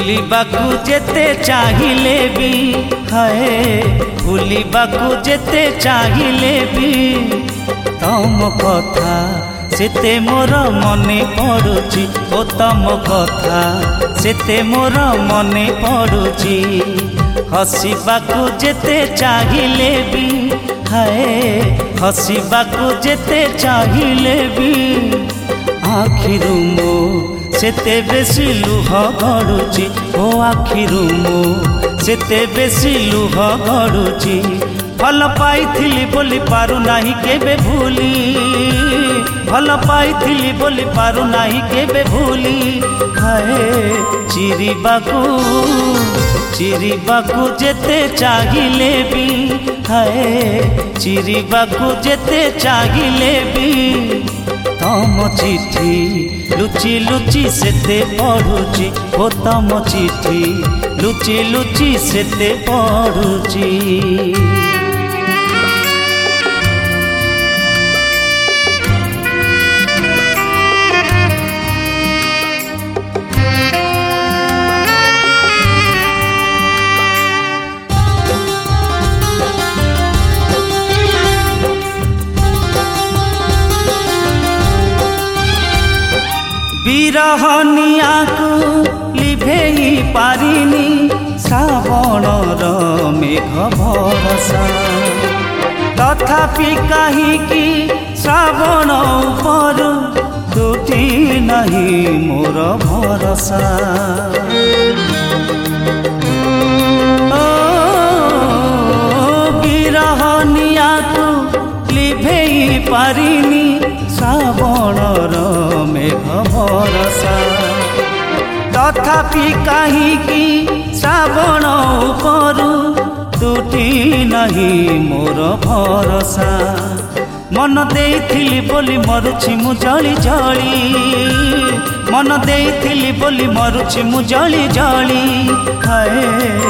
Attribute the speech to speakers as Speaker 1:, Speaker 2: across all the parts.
Speaker 1: भूलिबाकू जेते चाहिए भी हाय भूलिबाकू जेते चाहिए भी तम कथा सेते मोर मने पड़ुची ओ तम कथा सेते मोर मने पड़ुची हसीबाकू जेते चाहिए भी हाय हसीबाकू जेते चाहिए भी आखिरु मो सेते बेसी लुह गड़ुची ओ आखिरु मो सेते बेसी लुह गड़ुची भल पाइथिली बोली पारु नाही केबे भूली भल पाइथिली बोली पारु नाही केबे भूली हाय चिरिबाकू जेते चाहिए भी हाय चिरिबाकू जेते चाहिए भी तम चिठी लुचि लुचि सेते पढ़ुची ओ तम चिठी लुचि लुचि सेते पढ़ुची बिरहनिया को लिभेई पारिनी श्रावणर मेघ भरसा तथापि कहीं श्रावण ऊपर टूटी नहीं मोर भरसा बिरहनिया को लिभेई पारिनी श्रावणर मेघ भरसा तथापि कहीं श्रावण ऊपर टूटी नहीं मोर भरसा मन देइथिली बोली मरुछि मु जली जली मन देइथिली बोली मरुछि मु जली जली हाय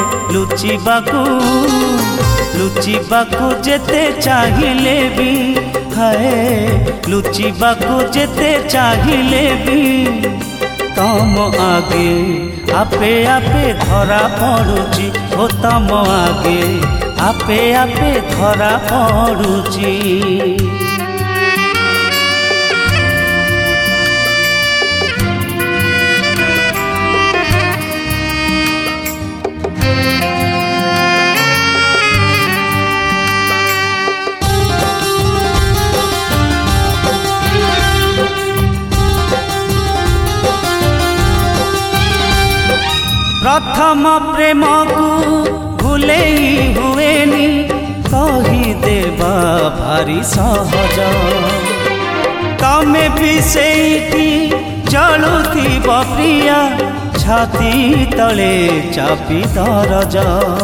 Speaker 1: लुचिबाकू जेते चाहिए भी हाय लुचिबाकू जेते चाहिए भी तम आगे आपे आपे धरा पड़ुची ओ तम आगे आपे आपे धरा पड़ुची प्रथम प्रेम को भूले हुएनी कही देवा भारी सहज तमे भी सेठी चलुथी प्रिया छाती तले चापी दरज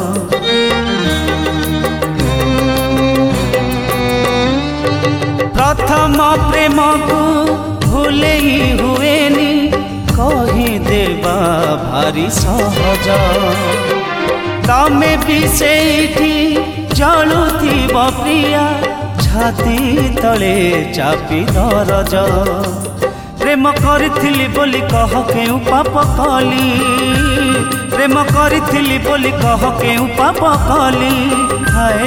Speaker 1: प्रथम प्रेम को भूले हुएनी कही देवा भारी सहज तमे भी सेठी चलुथी प्रिया छाती तले चापी दरज प्रेम करिथिली बोली कह केउ पाप कली प्रेम करिथिली बोली कह केउ पाप कली हाय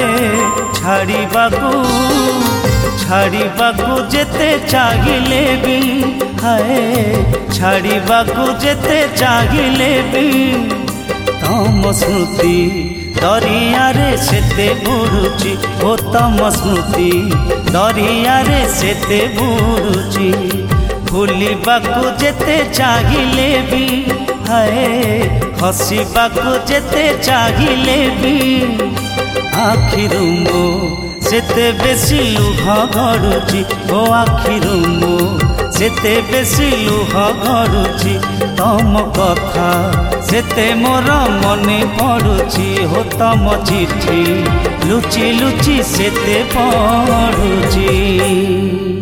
Speaker 1: छाड़ीबाकू जेते चाहिए भी हाय छाड़ीबाकू जेते चाहिए भी तम स्मृति दरिया रे सेते बुड़ुची ओ तम स्मृति दरिया रे सेते बुड़ुची भूलिबाकू जेते चाहिए भी हाय हसीबाकू जेते चाहिए भी आखिरु मो सेते बेसी लुह गड़ुची ओ आखिरु मो सेते बेसी लुह गड़ुची तम कथा सेते मोर मने पड़ुची हो तम चिठी लुचि लुचि सेते पड़ुची।